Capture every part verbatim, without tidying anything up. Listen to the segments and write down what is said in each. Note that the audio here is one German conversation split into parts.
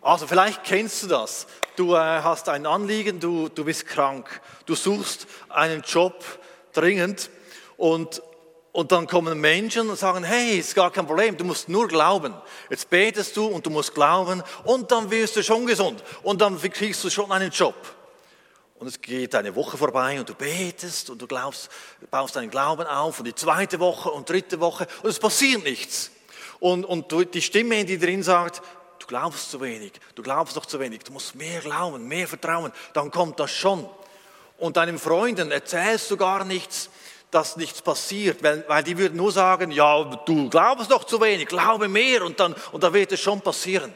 Also vielleicht kennst du das. Du äh, hast ein Anliegen, du, du bist krank, du suchst einen Job dringend und, und dann kommen Menschen und sagen, hey, ist gar kein Problem, du musst nur glauben. Jetzt betest du und du musst glauben und dann wirst du schon gesund und dann kriegst du schon einen Job. Und es geht eine Woche vorbei und du betest und du glaubst, baust deinen Glauben auf und die zweite Woche und dritte Woche und es passiert nichts. Und, und die Stimme, die drin sagt, du glaubst zu wenig, du glaubst noch zu wenig, du musst mehr glauben, mehr vertrauen, dann kommt das schon. Und deinen Freunden erzählst du gar nichts, dass nichts passiert, weil, weil die würden nur sagen, ja, du glaubst noch zu wenig, glaube mehr und dann, und dann wird es schon passieren.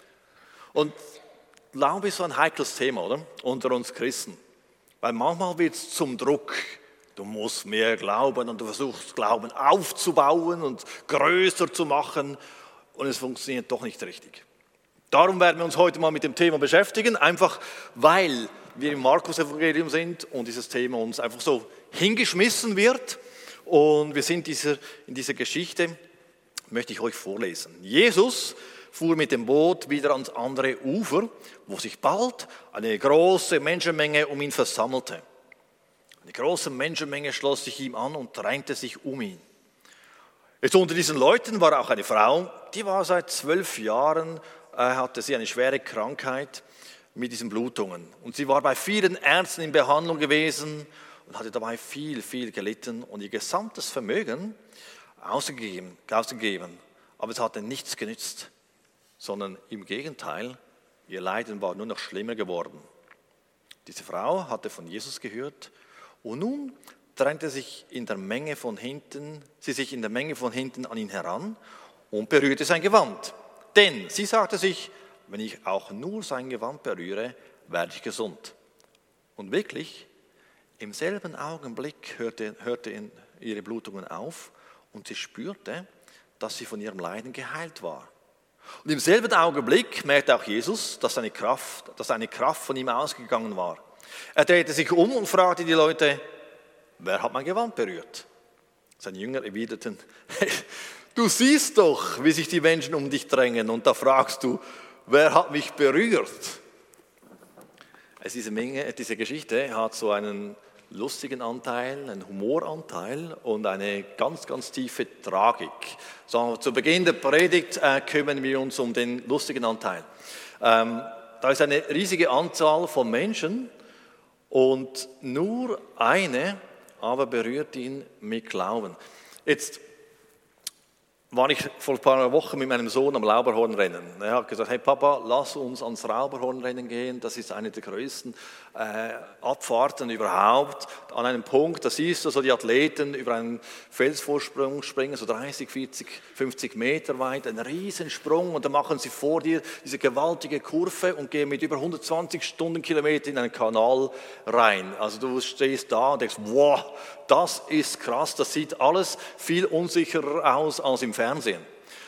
Und Glaube ist so ein heikles Thema, oder? Unter uns Christen. Weil manchmal wird es zum Druck. Du musst mehr glauben und du versuchst Glauben aufzubauen und größer zu machen und es funktioniert doch nicht richtig. Darum werden wir uns heute mal mit dem Thema beschäftigen, einfach weil wir im Markus-Evangelium sind und dieses Thema uns einfach so hingeschmissen wird. Und wir sind dieser, in dieser Geschichte, möchte ich euch vorlesen. Jesus fuhr mit dem Boot wieder ans andere Ufer, wo sich bald eine große Menschenmenge um ihn versammelte. Eine große Menschenmenge schloss sich ihm an und drängte sich um ihn. Jetzt unter diesen Leuten war auch eine Frau, die war seit zwölf Jahren, äh, hatte sie eine schwere Krankheit mit diesen Blutungen. Und sie war bei vielen Ärzten in Behandlung gewesen und hatte dabei viel, viel gelitten und ihr gesamtes Vermögen ausgegeben, ausgegeben. Aber es hatte nichts genützt, sondern im Gegenteil, ihr Leiden war nur noch schlimmer geworden. Diese Frau hatte von Jesus gehört und nun drängte sich in der Menge von hinten, sie sich in der Menge von hinten an ihn heran und berührte sein Gewand. Denn sie sagte sich, wenn ich auch nur sein Gewand berühre, werde ich gesund. Und wirklich, im selben Augenblick hörte, hörte ihre Blutungen auf und sie spürte, dass sie von ihrem Leiden geheilt war. Und im selben Augenblick merkte auch Jesus, dass eine Kraft, dass eine Kraft von ihm ausgegangen war. Er drehte sich um und fragte die Leute, wer hat mein Gewand berührt? Seine Jünger erwiderten, hey, du siehst doch, wie sich die Menschen um dich drängen und da fragst du, wer hat mich berührt? Also diese, Menge, diese Geschichte hat so einen lustigen Anteil, einen Humoranteil und eine ganz, ganz tiefe Tragik. So, zu Beginn der Predigt äh, kümmern wir uns um den lustigen Anteil. Ähm, da ist eine riesige Anzahl von Menschen und nur eine aber berührt ihn mit Glauben. Jetzt war ich vor ein paar Wochen mit meinem Sohn am Lauberhornrennen. Er hat gesagt, hey Papa, lass uns ans Lauberhornrennen gehen. Das ist eine der größten äh, Abfahrten überhaupt. An einem Punkt, da siehst du so die Athleten über einen Felsvorsprung springen, so dreißig, vierzig, fünfzig Meter weit, ein Riesensprung. Und dann machen sie vor dir diese gewaltige Kurve und gehen mit über hundertzwanzig Stundenkilometer in einen Kanal rein. Also du stehst da und denkst, wow, das ist krass, das sieht alles viel unsicherer aus als im Fernsehen.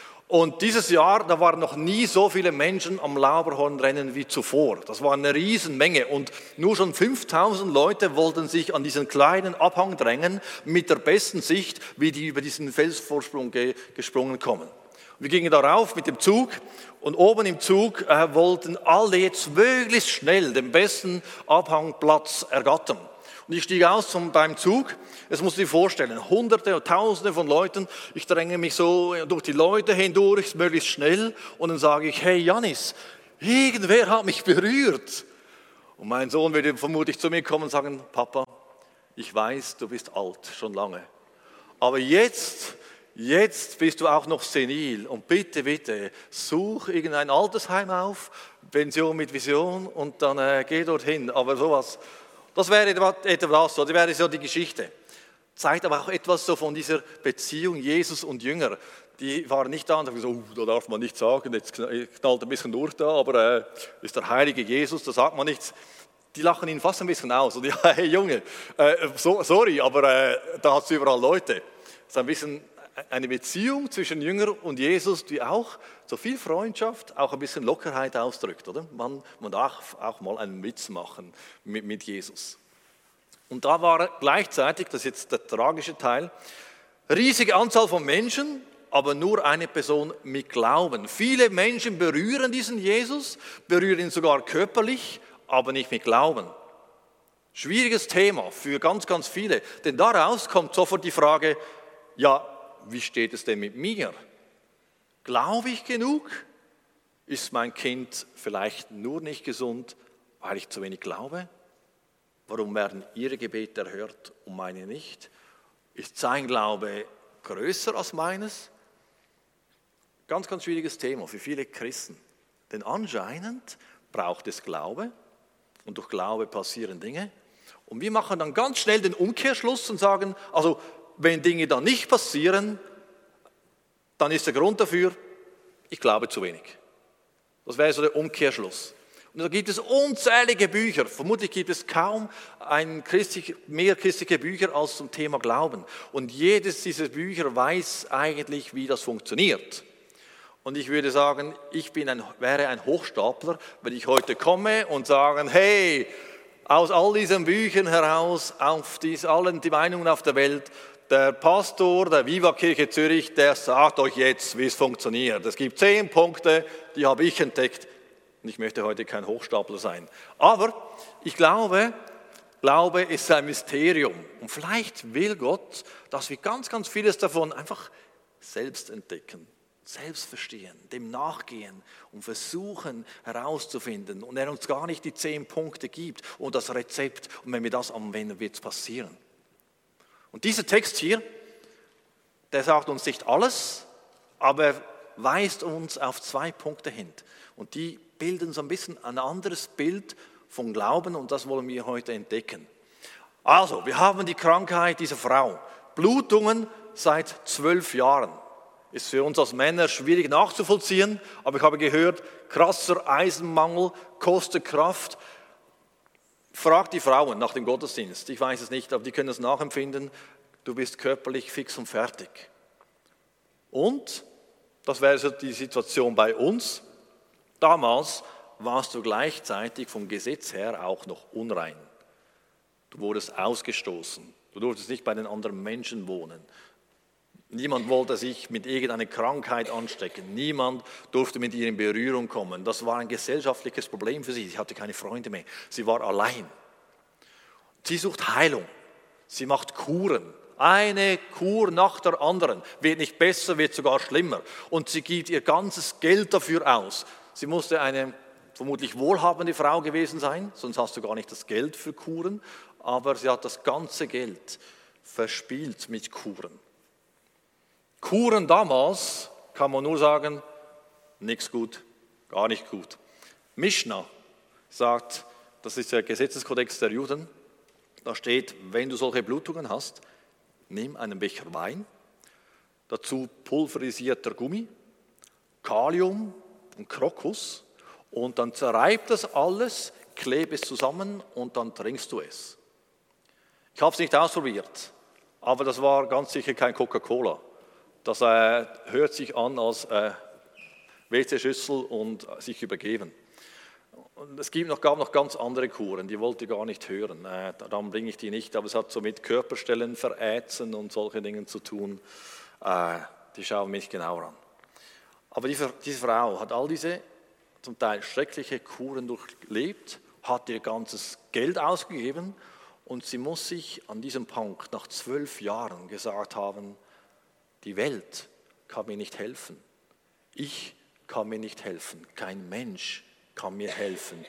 Und dieses Jahr, da waren noch nie so viele Menschen am Lauberhornrennen wie zuvor. Das war eine Riesenmenge und nur schon fünftausend Leute wollten sich an diesen kleinen Abhang drängen mit der besten Sicht, wie die über diesen Felsvorsprung ge- gesprungen kommen. Wir gingen darauf mit dem Zug und oben im Zug äh, wollten alle jetzt möglichst schnell den besten Abhangplatz ergattern. Und ich stieg aus zum, beim Zug, das musst du dir vorstellen, Hunderte und Tausende von Leuten, ich dränge mich so durch die Leute hindurch, möglichst schnell und dann sage ich, hey Janis, irgendwer hat mich berührt. Und mein Sohn würde vermutlich zu mir kommen und sagen, Papa, ich weiß, du bist alt, schon lange, aber jetzt, jetzt bist du auch noch senil und bitte, bitte, such irgendein Altersheim auf, Pension mit Vision und dann äh, geh dorthin, aber sowas. Das wäre etwas, oder wäre so die Geschichte. Zeigt aber auch etwas so von dieser Beziehung Jesus und Jünger. Die waren nicht da und haben gesagt, oh, da darf man nichts sagen, jetzt knallt ein bisschen durch da, aber äh, ist der heilige Jesus, da sagt man nichts. Die lachen ihn fast ein bisschen aus. Und ja, hey Junge, äh, so, sorry, aber äh, da hast du überall Leute. Das ist ein bisschen eine Beziehung zwischen Jünger und Jesus, die auch so viel Freundschaft, auch ein bisschen Lockerheit ausdrückt, oder? Man, man darf auch mal einen Witz machen mit, mit Jesus. Und da war gleichzeitig, das ist jetzt der tragische Teil, riesige Anzahl von Menschen aber nur eine Person mit Glauben. Viele Menschen berühren diesen Jesus, berühren ihn sogar körperlich, aber nicht mit Glauben. Schwieriges Thema für ganz, ganz viele. Denn daraus kommt sofort die Frage, ja, wie steht es denn mit mir? Glaube ich genug? Ist mein Kind vielleicht nur nicht gesund, weil ich zu wenig glaube? Warum werden ihre Gebete erhört und meine nicht? Ist sein Glaube größer als meines? Ganz, ganz schwieriges Thema für viele Christen. Denn anscheinend braucht es Glaube und durch Glaube passieren Dinge. Und wir machen dann ganz schnell den Umkehrschluss und sagen, also wenn Dinge dann nicht passieren, dann ist der Grund dafür, ich glaube zu wenig. Das wäre so der Umkehrschluss. Und da gibt es unzählige Bücher. Vermutlich gibt es kaum ein christlich, mehr christliche Bücher als zum Thema Glauben. Und jedes dieser Bücher weiß eigentlich, wie das funktioniert. Und ich würde sagen, ich bin ein, wäre ein Hochstapler, wenn ich heute komme und sage, hey, aus all diesen Büchern heraus, auf dies, allen die Meinungen auf der Welt, der Pastor der Viva Kirche Zürich, der sagt euch jetzt, wie es funktioniert. Es gibt zehn Punkte, die habe ich entdeckt. Und ich möchte heute kein Hochstapler sein. Aber ich glaube, Glaube ist ein Mysterium. Und vielleicht will Gott, dass wir ganz, ganz vieles davon einfach selbst entdecken, selbst verstehen, dem nachgehen und versuchen herauszufinden. Und er uns gar nicht die zehn Punkte gibt und das Rezept. Und wenn wir das anwenden, wird es passieren. Und dieser Text hier, der sagt uns nicht alles, aber er weist uns auf zwei Punkte hin. Und die bilden so ein bisschen ein anderes Bild von Glauben und das wollen wir heute entdecken. Also, wir haben die Krankheit dieser Frau. Blutungen seit zwölf Jahren. Ist für uns als Männer schwierig nachzuvollziehen, aber ich habe gehört, krasser Eisenmangel kostet Kraft. Frag die Frauen nach dem Gottesdienst. Ich weiß es nicht, aber die können es nachempfinden. Du bist körperlich fix und fertig. Und, das wäre so die Situation bei uns, damals warst du gleichzeitig vom Gesetz her auch noch unrein. Du wurdest ausgestoßen. Du durftest nicht bei den anderen Menschen wohnen. Niemand wollte sich mit irgendeiner Krankheit anstecken. Niemand durfte mit ihr in Berührung kommen. Das war ein gesellschaftliches Problem für sie. Sie hatte keine Freunde mehr. Sie war allein. Sie sucht Heilung. Sie macht Kuren. Eine Kur nach der anderen. Wird nicht besser, wird sogar schlimmer. Und sie gibt ihr ganzes Geld dafür aus. Sie musste eine vermutlich wohlhabende Frau gewesen sein, sonst hast du gar nicht das Geld für Kuren. Aber sie hat das ganze Geld verspielt mit Kuren. Kuren damals, kann man nur sagen, nichts gut, gar nicht gut. Mishnah sagt, das ist der Gesetzeskodex der Juden, da steht, wenn du solche Blutungen hast, nimm einen Becher Wein, dazu pulverisierter Gummi, Kalium und Krokus und dann zerreib das alles, klebe es zusammen und dann trinkst du es. Ich habe es nicht ausprobiert, aber das war ganz sicher kein Coca-Cola. Das äh, hört sich an als äh, W C-Schüssel und äh, sich übergeben. Und es gibt noch, gab noch ganz andere Kuren, die wollte ich gar nicht hören. Äh, darum bringe ich die nicht, aber es hat so mit Körperstellen verätzen und solche Dinge zu tun. Äh, die schauen mich genauer an. Aber die, diese Frau hat all diese zum Teil schreckliche Kuren durchlebt, hat ihr ganzes Geld ausgegeben und sie muss sich an diesem Punkt nach zwölf Jahren gesagt haben, die Welt kann mir nicht helfen. Ich kann mir nicht helfen. Kein Mensch kann mir helfen.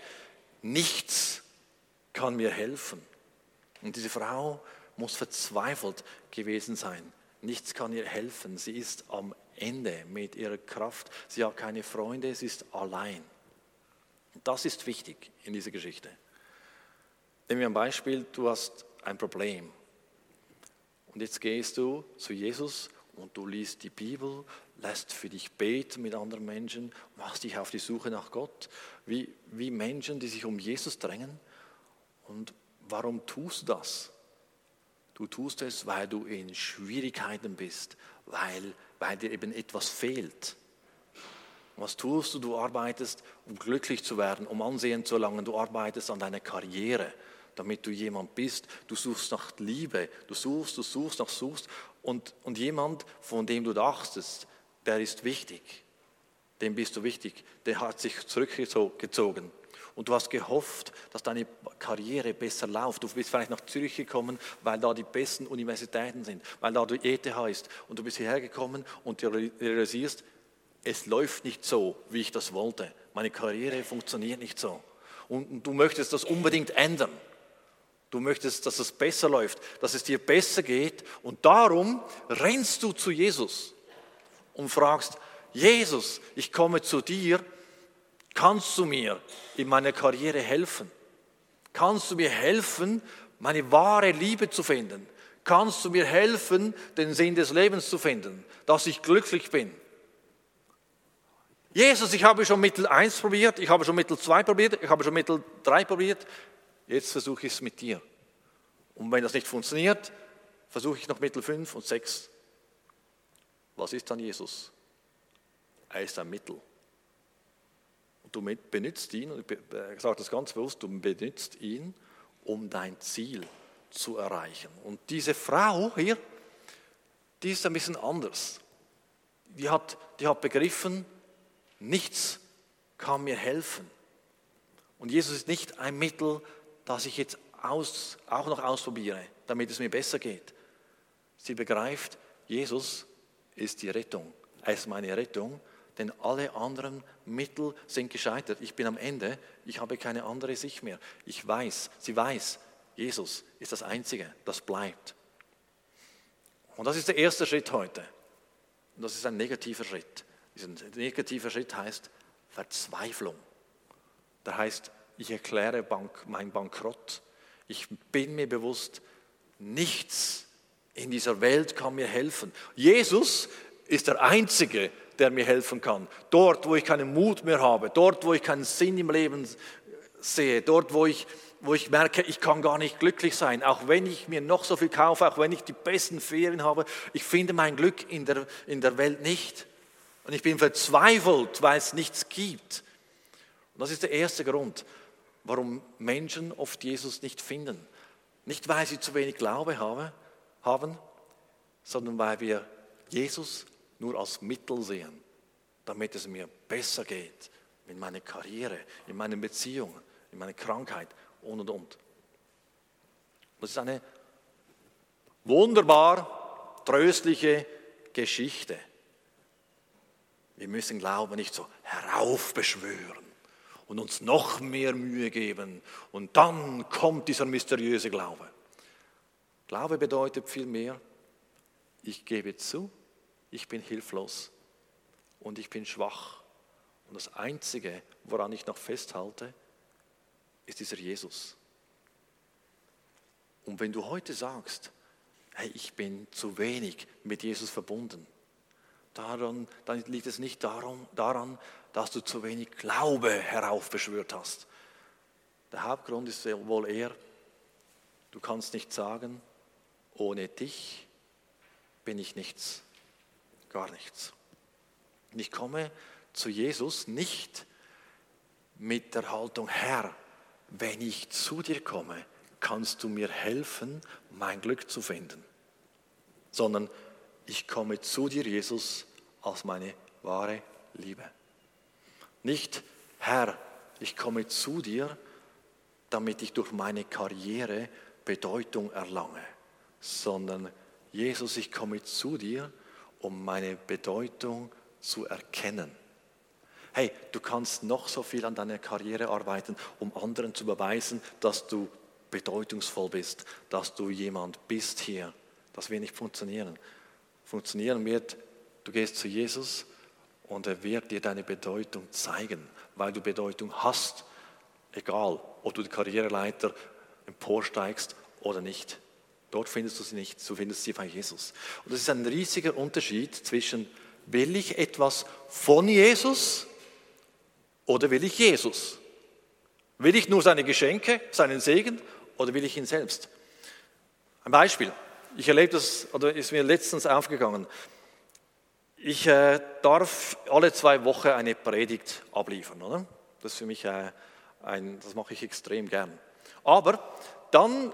Nichts kann mir helfen. Und diese Frau muss verzweifelt gewesen sein. Nichts kann ihr helfen. Sie ist am Ende mit ihrer Kraft. Sie hat keine Freunde, sie ist allein. Und das ist wichtig in dieser Geschichte. Nehmen wir ein Beispiel, du hast ein Problem. Und jetzt gehst du zu Jesus und du liest die Bibel, lässt für dich beten mit anderen Menschen, machst dich auf die Suche nach Gott, wie, wie Menschen, die sich um Jesus drängen. Und warum tust du das? Du tust es, weil du in Schwierigkeiten bist, weil, weil dir eben etwas fehlt. Was tust du? Du arbeitest, um glücklich zu werden, um Ansehen zu erlangen. Du arbeitest an deiner Karriere, damit du jemand bist. Du suchst nach Liebe, du suchst, du suchst, nach suchst. Und, und jemand, von dem du dachtest, der ist wichtig. Dem bist du wichtig. Der hat sich zurückgezogen. Und du hast gehofft, dass deine Karriere besser läuft. Du bist vielleicht nach Zürich gekommen, weil da die besten Universitäten sind, weil da die E T H ist. Und du bist hierher gekommen und du realisierst, es läuft nicht so, wie ich das wollte. Meine Karriere funktioniert nicht so. Und du möchtest das unbedingt ändern. Du möchtest, dass es besser läuft, dass es dir besser geht. Und darum rennst du zu Jesus und fragst, Jesus, ich komme zu dir. Kannst du mir in meiner Karriere helfen? Kannst du mir helfen, meine wahre Liebe zu finden? Kannst du mir helfen, den Sinn des Lebens zu finden, dass ich glücklich bin? Jesus, ich habe schon Mittel eins probiert, ich habe schon Mittel zwei probiert, ich habe schon Mittel drei probiert, jetzt versuche ich es mit dir. Und wenn das nicht funktioniert, versuche ich noch Mittel fünf und sechs. Was ist dann Jesus? Er ist ein Mittel. Du benutzt ihn, und ich sage das ganz bewusst, du benutzt ihn, um dein Ziel zu erreichen. Und diese Frau hier, die ist ein bisschen anders. Die hat, die hat begriffen, nichts kann mir helfen. Und Jesus ist nicht ein Mittel, das ich jetzt aus, auch noch ausprobiere, damit es mir besser geht. Sie begreift, Jesus ist die Rettung. Er ist meine Rettung. Denn alle anderen Mittel sind gescheitert. Ich bin am Ende, ich habe keine andere Sicht mehr. Ich weiß, sie weiß, Jesus ist das Einzige, das bleibt. Und das ist der erste Schritt heute. Und das ist ein negativer Schritt. Dieser negative Schritt heißt Verzweiflung. Das heißt, ich erkläre Bank, mein Bankrott. Ich bin mir bewusst, nichts in dieser Welt kann mir helfen. Jesus ist der Einzige, der mir helfen kann. Dort, wo ich keinen Mut mehr habe, dort, wo ich keinen Sinn im Leben sehe, dort, wo ich, wo ich merke, ich kann gar nicht glücklich sein, auch wenn ich mir noch so viel kaufe, auch wenn ich die besten Ferien habe, ich finde mein Glück in der, in der Welt nicht. Und ich bin verzweifelt, weil es nichts gibt. Und das ist der erste Grund, warum Menschen oft Jesus nicht finden. Nicht, weil sie zu wenig Glaube haben, sondern weil wir Jesus nur als Mittel sehen, damit es mir besser geht in meiner Karriere, in meinen Beziehungen, in meiner Krankheit und und und. Das ist eine wunderbar tröstliche Geschichte. Wir müssen Glauben nicht so heraufbeschwören und uns noch mehr Mühe geben und dann kommt dieser mysteriöse Glaube. Glaube bedeutet vielmehr, ich gebe zu, ich bin hilflos und ich bin schwach. Und das Einzige, woran ich noch festhalte, ist dieser Jesus. Und wenn du heute sagst, hey, ich bin zu wenig mit Jesus verbunden, daran, dann liegt es nicht darum, daran, dass du zu wenig Glaube heraufbeschwört hast. Der Hauptgrund ist wohl eher, du kannst nicht sagen, ohne dich bin ich nichts. Gar nichts. Und ich komme zu Jesus nicht mit der Haltung, Herr, wenn ich zu dir komme, kannst du mir helfen, mein Glück zu finden. Sondern ich komme zu dir, Jesus, als meine wahre Liebe. Nicht, Herr, ich komme zu dir, damit ich durch meine Karriere Bedeutung erlange, sondern Jesus, ich komme zu dir, um meine Bedeutung zu erkennen. Hey, du kannst noch so viel an deiner Karriere arbeiten, um anderen zu beweisen, dass du bedeutungsvoll bist, dass du jemand bist hier. Das wird nicht funktionieren. Funktionieren wird, du gehst zu Jesus und er wird dir deine Bedeutung zeigen, weil du Bedeutung hast, egal ob du die Karriereleiter emporsteigst oder nicht. Dort findest du sie nicht, du findest sie bei Jesus. Und das ist ein riesiger Unterschied zwischen, will ich etwas von Jesus oder will ich Jesus? Will ich nur seine Geschenke, seinen Segen oder will ich ihn selbst? Ein Beispiel, ich erlebe das, oder ist mir letztens aufgegangen. Ich äh, darf alle zwei Wochen eine Predigt abliefern, oder? Das ist für mich äh, ein, das mache ich extrem gern. Aber dann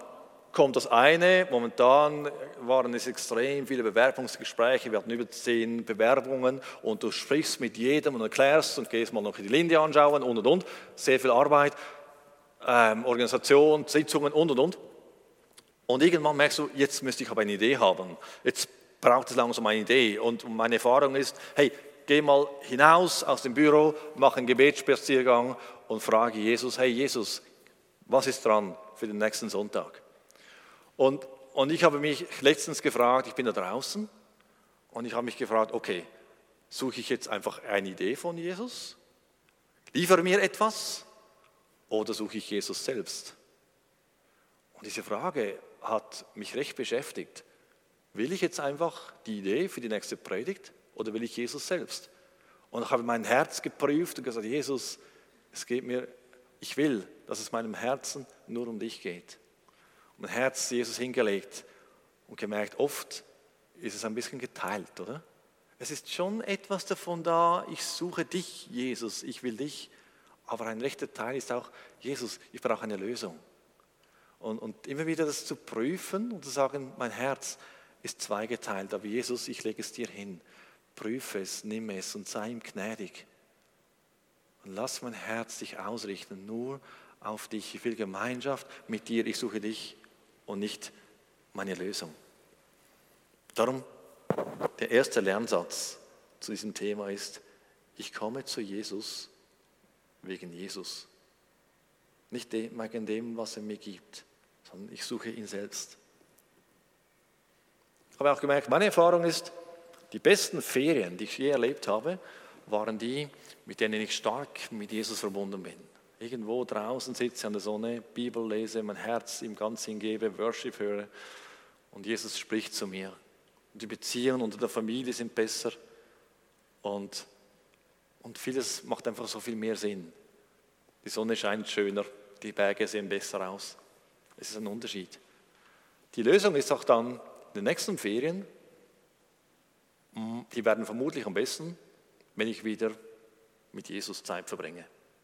kommt das eine. Momentan waren es extrem viele Bewerbungsgespräche. Wir hatten über zehn Bewerbungen und du sprichst mit jedem und erklärst und gehst mal noch die Linde anschauen und und und. Sehr viel Arbeit, ähm, Organisation, Sitzungen und und und. Und irgendwann merkst du, jetzt müsste ich aber eine Idee haben. Jetzt braucht es langsam eine Idee. Und meine Erfahrung ist, hey, geh mal hinaus aus dem Büro, mach einen Gebetsspaziergang und frage Jesus, hey Jesus, was ist dran für den nächsten Sonntag? Und, und ich habe mich letztens gefragt, ich bin da draußen und ich habe mich gefragt, okay, suche ich jetzt einfach eine Idee von Jesus? Liefere mir etwas oder suche ich Jesus selbst? Und diese Frage hat mich recht beschäftigt. Will ich jetzt einfach die Idee für die nächste Predigt oder will ich Jesus selbst? Und ich habe mein Herz geprüft und gesagt, Jesus, es geht mir, ich will, dass es meinem Herzen nur um dich geht. Und mein Herz Jesus hingelegt und gemerkt, oft ist es ein bisschen geteilt, oder? Es ist schon etwas davon da, ich suche dich, Jesus, ich will dich. Aber ein rechter Teil ist auch, Jesus, ich brauche eine Lösung. Und, und immer wieder das zu prüfen und zu sagen, mein Herz ist zweigeteilt, aber Jesus, ich lege es dir hin. Prüfe es, nimm es und sei ihm gnädig. Und lass mein Herz dich ausrichten, nur auf dich. Ich will Gemeinschaft mit dir, ich suche dich und nicht meine Lösung. Darum, der erste Lernsatz zu diesem Thema ist, ich komme zu Jesus wegen Jesus. Nicht wegen dem, was er mir gibt, sondern ich suche ihn selbst. Ich habe auch gemerkt, meine Erfahrung ist, die besten Ferien, die ich je erlebt habe, waren die, mit denen ich stark mit Jesus verbunden bin. Irgendwo draußen sitze an der Sonne, Bibel lese, mein Herz ihm ganz hingebe, Worship höre und Jesus spricht zu mir. Und die Beziehungen unter der Familie sind besser und, und vieles macht einfach so viel mehr Sinn. Die Sonne scheint schöner, die Berge sehen besser aus. Es ist ein Unterschied. Die Lösung ist auch dann in den nächsten Ferien, die werden vermutlich am besten, wenn ich wieder mit Jesus Zeit verbringe.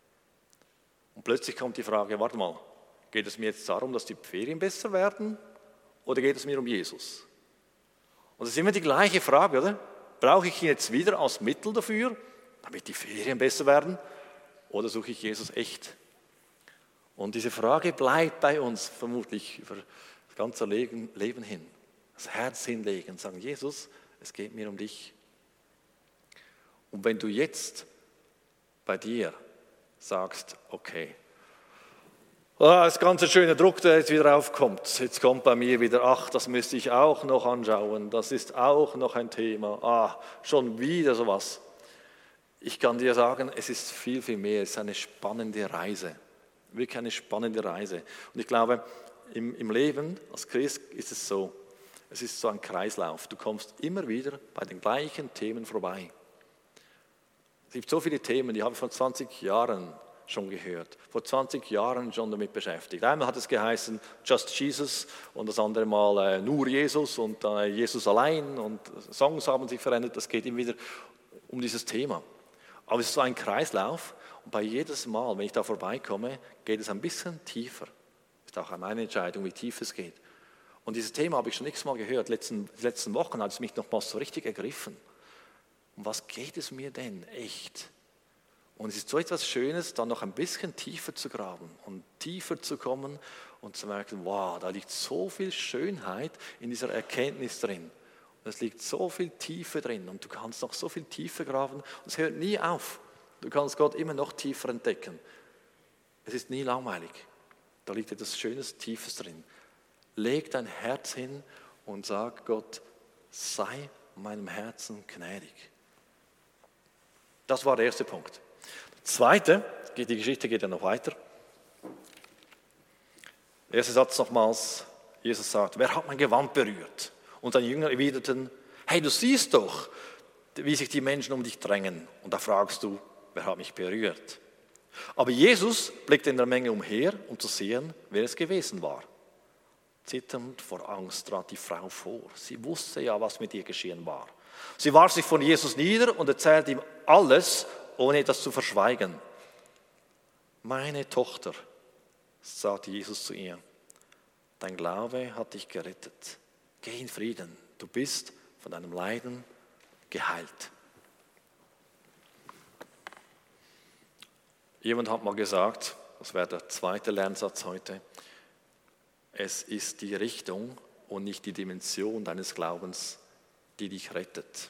Und plötzlich kommt die Frage, warte mal, geht es mir jetzt darum, dass die Ferien besser werden oder geht es mir um Jesus? Und es ist immer die gleiche Frage, oder? Brauche ich ihn jetzt wieder als Mittel dafür, damit die Ferien besser werden oder suche ich Jesus echt? Und diese Frage bleibt bei uns vermutlich über das ganze Leben hin. Das Herz hinlegen, sagen, Jesus, es geht mir um dich. Und wenn du jetzt bei dir sagst, okay, oh, das ganze schöne Druck, der jetzt wieder aufkommt, jetzt kommt bei mir wieder, ach, das müsste ich auch noch anschauen, das ist auch noch ein Thema, ah, schon wieder sowas. Ich kann dir sagen, es ist viel, viel mehr, es ist eine spannende Reise, wirklich eine spannende Reise. Und ich glaube, im, im Leben als Christ ist es so, es ist so ein Kreislauf, du kommst immer wieder bei den gleichen Themen vorbei. Es gibt so viele Themen, die habe ich vor zwanzig Jahren schon gehört, vor zwanzig Jahren schon damit beschäftigt. Einmal hat es geheißen Just Jesus und das andere Mal äh, nur Jesus und äh, Jesus allein und Songs haben sich verändert. Das geht immer wieder um dieses Thema. Aber es ist so ein Kreislauf und bei jedes Mal, wenn ich da vorbeikomme, geht es ein bisschen tiefer. Ist auch meine Entscheidung, wie tief es geht. Und dieses Thema habe ich schon x-mal gehört. Letzten, die letzten Wochen hat es mich nochmals so richtig ergriffen. Um was geht es mir denn echt? Und es ist so etwas Schönes, dann noch ein bisschen tiefer zu graben und tiefer zu kommen und zu merken, wow, da liegt so viel Schönheit in dieser Erkenntnis drin. Und es liegt so viel Tiefe drin und du kannst noch so viel tiefer graben und es hört nie auf. Du kannst Gott immer noch tiefer entdecken. Es ist nie langweilig. Da liegt etwas Schönes, Tiefes drin. Leg dein Herz hin und sag Gott, sei meinem Herzen gnädig. Das war der erste Punkt. Der zweite, die Geschichte geht ja noch weiter. Der erste Satz nochmals, Jesus sagt, wer hat mein Gewand berührt? Und seine Jünger erwiderten, hey, du siehst doch, wie sich die Menschen um dich drängen. Und da fragst du, wer hat mich berührt? Aber Jesus blickte in der Menge umher, um zu sehen, wer es gewesen war. Zitternd vor Angst trat die Frau vor. Sie wusste ja, was mit ihr geschehen war. Sie warf sich von Jesus nieder und erzählte ihm alles, ohne etwas zu verschweigen. Meine Tochter, sagte Jesus zu ihr, dein Glaube hat dich gerettet. Geh in Frieden, du bist von deinem Leiden geheilt. Jemand hat mal gesagt, das wäre der zweite Lernsatz heute, es ist die Richtung und nicht die Dimension deines Glaubens, die dich rettet.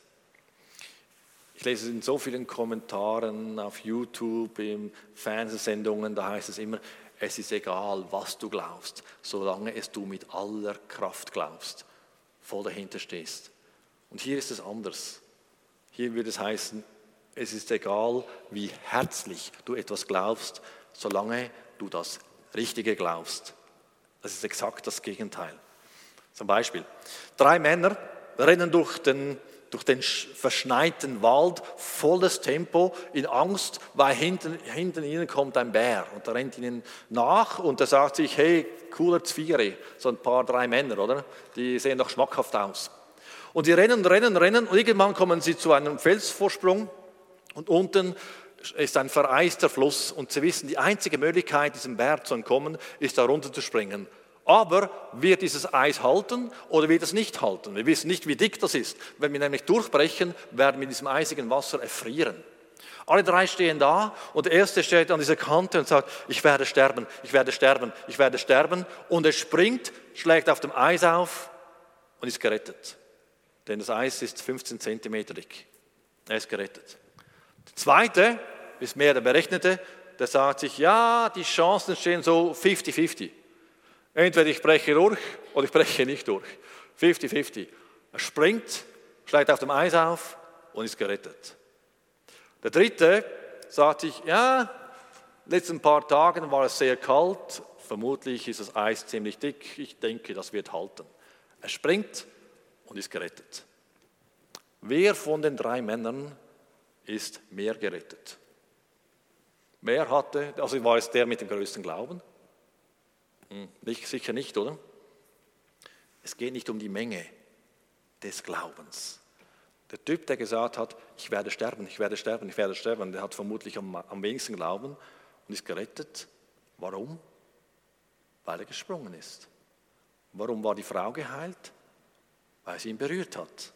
Ich lese es in so vielen Kommentaren auf YouTube, in Fernsehsendungen, da heißt es immer, es ist egal, was du glaubst, solange es du mit aller Kraft glaubst, voll dahinter stehst. Und hier ist es anders. Hier würde es heißen, es ist egal, wie herzlich du etwas glaubst, solange du das Richtige glaubst. Das ist exakt das Gegenteil. Zum Beispiel, drei Männer rennen durch den, durch den verschneiten Wald, volles Tempo, in Angst, weil hinten, hinten ihnen kommt ein Bär. Und der rennt ihnen nach und der sagt sich, hey, cooler Zvieri, so ein paar, drei Männer, oder? Die sehen doch schmackhaft aus. Und die rennen, rennen, rennen und irgendwann kommen sie zu einem Felsvorsprung und unten ist ein vereister Fluss und sie wissen, die einzige Möglichkeit, diesem Berg zu entkommen, ist da runter zu springen. Aber wird dieses Eis halten oder wird es nicht halten? Wir wissen nicht, wie dick das ist. Wenn wir nämlich durchbrechen, werden wir in diesem eisigen Wasser erfrieren. Alle drei stehen da und der erste steht an dieser Kante und sagt, ich werde sterben, ich werde sterben, ich werde sterben. Und er springt, schlägt auf dem Eis auf und ist gerettet. Denn das Eis ist fünfzehn Zentimeter dick. Er ist gerettet. Der zweite ist mehr der Berechnete, der sagt sich, ja, die Chancen stehen so fünfzig fünfzig. Entweder ich breche durch oder ich breche nicht durch. fünfzig fünfzig. Er springt, schlägt auf dem Eis auf und ist gerettet. Der dritte sagt sich, ja, in den letzten paar Tagen war es sehr kalt, vermutlich ist das Eis ziemlich dick, ich denke, das wird halten. Er springt und ist gerettet. Wer von den drei Männern ist mehr gerettet? Wer hatte, also war es der mit dem größten Glauben? Hm, nicht, sicher nicht, oder? Es geht nicht um die Menge des Glaubens. Der Typ, der gesagt hat, ich werde sterben, ich werde sterben, ich werde sterben, der hat vermutlich am, am wenigsten Glauben und ist gerettet. Warum? Weil er gesprungen ist. Warum war die Frau geheilt? Weil sie ihn berührt hat.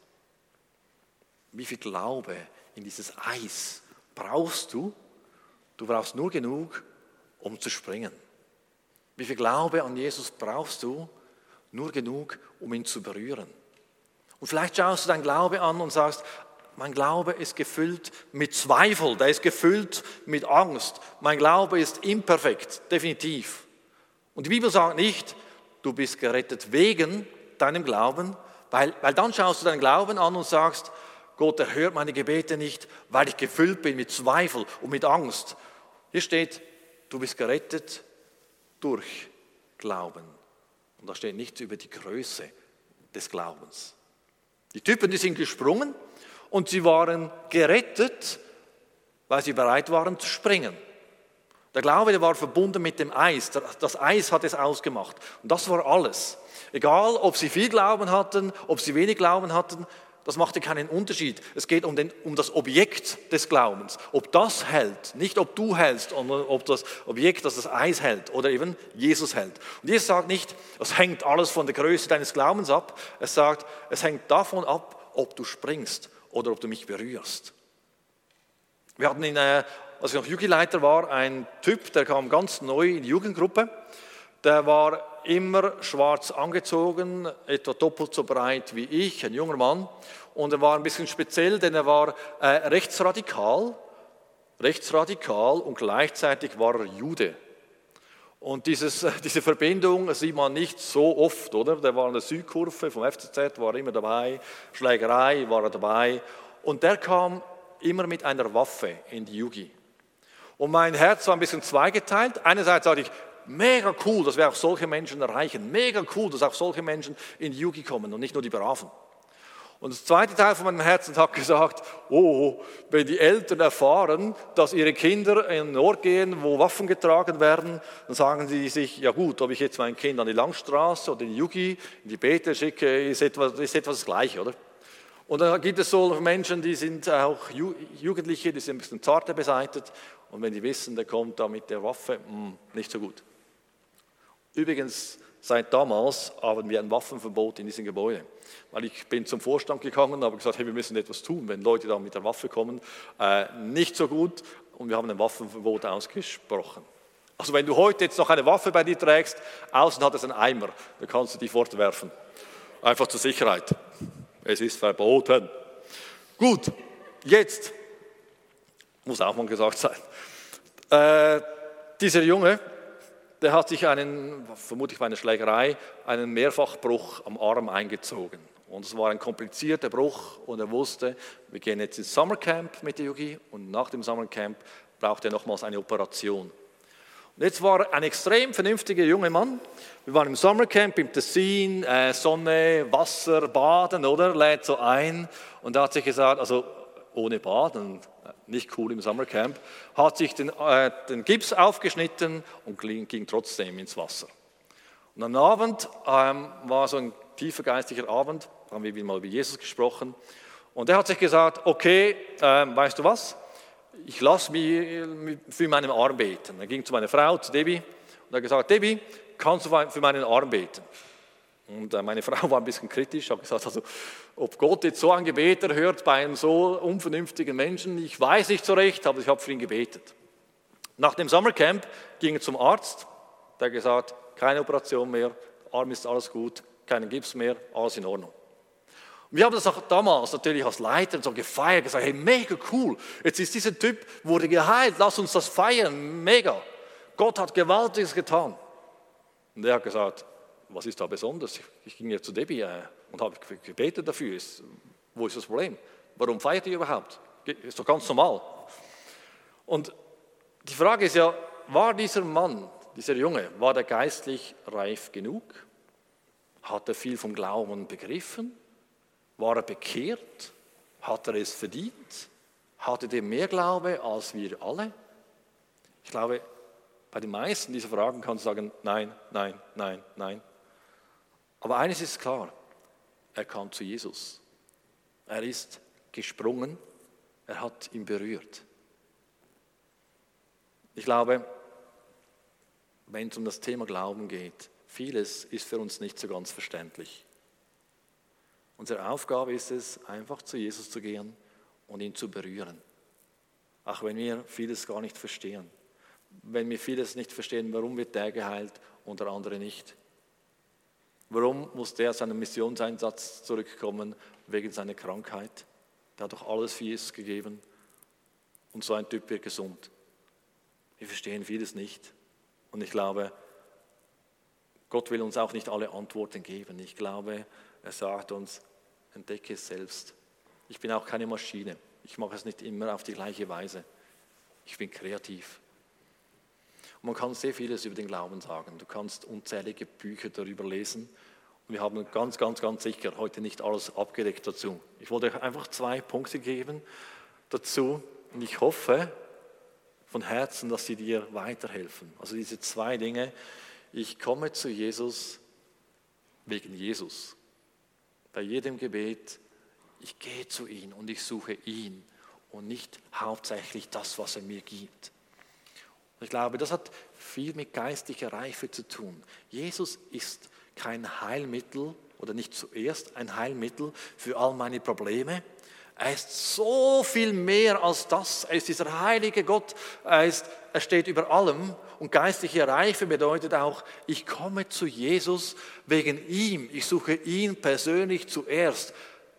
Wie viel Glaube in dieses Eis brauchst du? Du brauchst nur genug, um zu springen. Wie viel Glaube an Jesus brauchst du? Nur genug, um ihn zu berühren. Und vielleicht schaust du deinen Glaube an und sagst, mein Glaube ist gefüllt mit Zweifel, der ist gefüllt mit Angst. Mein Glaube ist imperfekt, definitiv. Und die Bibel sagt nicht, du bist gerettet wegen deinem Glauben, weil, weil dann schaust du deinen Glauben an und sagst, Gott erhört meine Gebete nicht, weil ich gefüllt bin mit Zweifel und mit Angst. Hier steht, du bist gerettet durch Glauben. Und da steht nichts über die Größe des Glaubens. Die Typen, die sind gesprungen und sie waren gerettet, weil sie bereit waren zu springen. Der Glaube, der war verbunden mit dem Eis. Das Eis hat es ausgemacht. Und das war alles. Egal, ob sie viel Glauben hatten, ob sie wenig Glauben hatten, das machte keinen Unterschied. Es geht um, den, um das Objekt des Glaubens. Ob das hält, nicht ob du hältst, sondern ob das Objekt, das das Eis hält oder eben Jesus hält. Und Jesus sagt nicht, es hängt alles von der Größe deines Glaubens ab. Es sagt, es hängt davon ab, ob du springst oder ob du mich berührst. Wir hatten, in, äh, als ich noch Jugendleiter war, einen Typ, der kam ganz neu in die Jugendgruppe. Der war immer schwarz angezogen, etwa doppelt so breit wie ich, ein junger Mann. Und er war ein bisschen speziell, denn er war äh, rechtsradikal, rechtsradikal und gleichzeitig war er Jude. Und dieses, diese Verbindung sieht man nicht so oft, oder? Der war in der Südkurve vom F C Z, war immer dabei, Schlägerei war er dabei. Und der kam immer mit einer Waffe in die Jugi. Und mein Herz war ein bisschen zweigeteilt. Einerseits sagte ich, mega cool, dass wir auch solche Menschen erreichen. Mega cool, dass auch solche Menschen in die Jugi kommen und nicht nur die Braven. Und das zweite Teil von meinem Herzen hat gesagt, oh, wenn die Eltern erfahren, dass ihre Kinder in einen Ort gehen, wo Waffen getragen werden, dann sagen sie sich, ja gut, ob ich jetzt mein Kind an die Langstraße oder in die Jugi, in die Bete schicke, ist etwas, ist etwas das Gleiche, oder? Und dann gibt es so Menschen, die sind auch Jugendliche, die sind ein bisschen zarter beseitigt. Und wenn die wissen, der kommt da mit der Waffe, mh, nicht so gut. Übrigens, seit damals haben wir ein Waffenverbot in diesem Gebäude. Weil ich bin zum Vorstand gegangen und habe gesagt, hey, wir müssen etwas tun, wenn Leute da mit der Waffe kommen. Äh, nicht so gut und wir haben ein Waffenverbot ausgesprochen. Also wenn du heute jetzt noch eine Waffe bei dir trägst, außen hat es einen Eimer, dann kannst du die fortwerfen. Einfach zur Sicherheit. Es ist verboten. Gut, jetzt muss auch mal gesagt sein. Äh, dieser Junge, der hat sich einen, vermutlich bei einer Schlägerei, einen Mehrfachbruch am Arm eingezogen. Und es war ein komplizierter Bruch und er wusste, wir gehen jetzt ins Summercamp mit der Yugi und nach dem Summercamp braucht er nochmals eine Operation. Und jetzt war er ein extrem vernünftiger junger Mann. Wir waren im Summercamp im Tessin, äh, Sonne, Wasser, Baden, oder? Lädt so ein. Und er hat sich gesagt, also ohne Baden, nicht cool im Summercamp, hat sich den, äh, den Gips aufgeschnitten und ging, ging trotzdem ins Wasser. Und am Abend ähm, war so ein tiefer geistlicher Abend, haben wir wieder mal über Jesus gesprochen. Und er hat sich gesagt, okay, äh, weißt du was? Ich lasse mich für meinen Arm beten. Er ging zu meiner Frau, zu Debbie, und hat gesagt, Debbie, kannst du für meinen Arm beten? Und meine Frau war ein bisschen kritisch, hat gesagt, also, ob Gott jetzt so ein Gebet erhört bei einem so unvernünftigen Menschen, ich weiß nicht so recht, aber ich habe für ihn gebetet. Nach dem Summercamp ging er zum Arzt, der hat gesagt, keine Operation mehr, Arm ist alles gut, keinen Gips mehr, alles in Ordnung. Und wir haben das auch damals natürlich als Leiter so gefeiert, gesagt, hey, mega cool, jetzt ist dieser Typ, wurde geheilt, lass uns das feiern, mega. Gott hat Gewaltiges getan. Und er hat gesagt, was ist da besonders? Ich ging ja zu Debbie äh, und habe gebetet dafür. Ist, wo ist das Problem? Warum feiert ihr überhaupt? Ist doch ganz normal. Und die Frage ist ja, war dieser Mann, dieser Junge, war der geistlich reif genug? Hat er viel vom Glauben begriffen? War er bekehrt? Hat er es verdient? Hatte er mehr Glaube als wir alle? Ich glaube, bei den meisten dieser Fragen kannst du sagen, nein, nein, nein, nein. Aber eines ist klar, er kam zu Jesus. Er ist gesprungen, er hat ihn berührt. Ich glaube, wenn es um das Thema Glauben geht, vieles ist für uns nicht so ganz verständlich. Unsere Aufgabe ist es, einfach zu Jesus zu gehen und ihn zu berühren. Auch wenn wir vieles gar nicht verstehen. Wenn wir vieles nicht verstehen, warum wird der geheilt und der andere nicht? Warum muss der aus seinem Missionseinsatz zurückkommen wegen seiner Krankheit? Der hat doch alles für Jesus gegeben und so ein Typ wird gesund. Wir verstehen vieles nicht und ich glaube, Gott will uns auch nicht alle Antworten geben. Ich glaube, er sagt uns, entdecke es selbst. Ich bin auch keine Maschine. Ich mache es nicht immer auf die gleiche Weise. Ich bin kreativ. Und man kann sehr vieles über den Glauben sagen. Du kannst unzählige Bücher darüber lesen. Und wir haben ganz, ganz, ganz sicher heute nicht alles abgedeckt dazu. Ich wollte euch einfach zwei Punkte geben dazu. Und ich hoffe von Herzen, dass sie dir weiterhelfen. Also diese zwei Dinge. Ich komme zu Jesus wegen Jesus. Bei jedem Gebet, ich gehe zu ihm und ich suche ihn und nicht hauptsächlich das, was er mir gibt. Und ich glaube, das hat viel mit geistlicher Reife zu tun. Jesus ist kein Heilmittel oder nicht zuerst ein Heilmittel für all meine Probleme. Er ist so viel mehr als das. Er ist dieser heilige Gott. Er, ist, er steht über allem. Und geistliche Reife bedeutet auch, ich komme zu Jesus wegen ihm. Ich suche ihn persönlich zuerst.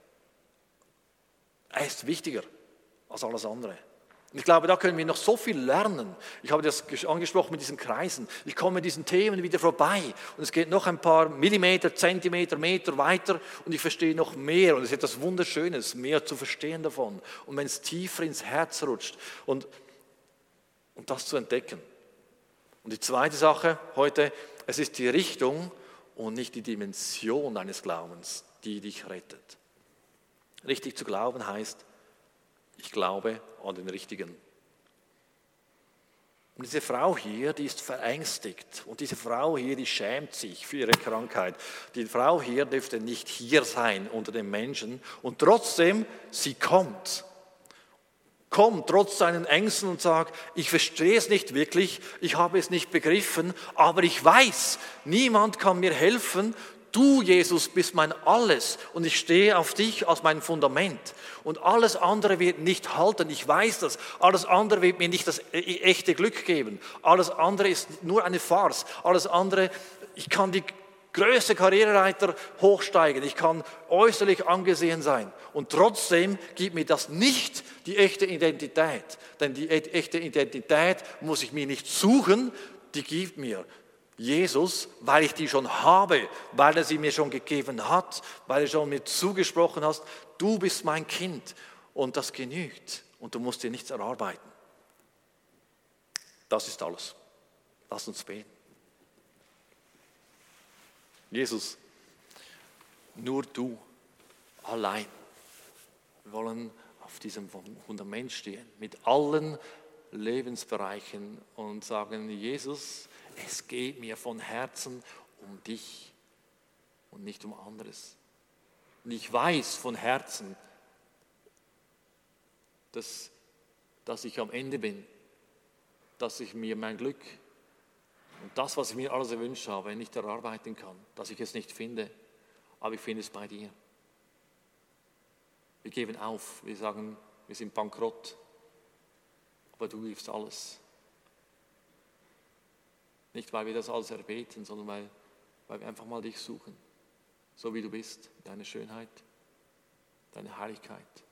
Er ist wichtiger als alles andere. Und ich glaube, da können wir noch so viel lernen. Ich habe das angesprochen mit diesen Kreisen. Ich komme mit diesen Themen wieder vorbei. Und es geht noch ein paar Millimeter, Zentimeter, Meter weiter. Und ich verstehe noch mehr. Und es ist etwas Wunderschönes, mehr zu verstehen davon. Und wenn es tiefer ins Herz rutscht. Und, und das zu entdecken. Und die zweite Sache heute, es ist die Richtung und nicht die Dimension deines Glaubens, die dich rettet. Richtig zu glauben heißt, ich glaube an den Richtigen. Und diese Frau hier, die ist verängstigt. Und diese Frau hier, die schämt sich für ihre Krankheit. Die Frau hier dürfte nicht hier sein unter den Menschen. Und trotzdem, sie kommt. Komm trotz deinen Ängsten und sag, ich verstehe es nicht wirklich, ich habe es nicht begriffen, aber ich weiß, niemand kann mir helfen. Du, Jesus, bist mein Alles und ich stehe auf dich als mein Fundament. Und alles andere wird nicht halten, ich weiß das. Alles andere wird mir nicht das echte Glück geben. Alles andere ist nur eine Farce. Alles andere, ich kann die größte Karrierereiter hochsteigen, ich kann äußerlich angesehen sein und trotzdem gibt mir das nicht die echte Identität, denn die echte Identität muss ich mir nicht suchen, die gibt mir Jesus, weil ich die schon habe, weil er sie mir schon gegeben hat, weil er schon mir zugesprochen hat, du bist mein Kind und das genügt und du musst dir nichts erarbeiten. Das ist alles. Lass uns beten. Jesus, nur du, allein. Wir wollen auf diesem Fundament stehen, mit allen Lebensbereichen und sagen, Jesus, es geht mir von Herzen um dich und nicht um anderes. Und ich weiß von Herzen, dass, dass ich am Ende bin, dass ich mir mein Glück und das, was ich mir alles erwünscht habe, nicht erarbeiten kann, dass ich es nicht finde, aber ich finde es bei dir. Wir geben auf, wir sagen, wir sind bankrott, aber du gibst alles. Nicht, weil wir das alles erbeten, sondern weil, weil wir einfach mal dich suchen, so wie du bist, deine Schönheit, deine Heiligkeit.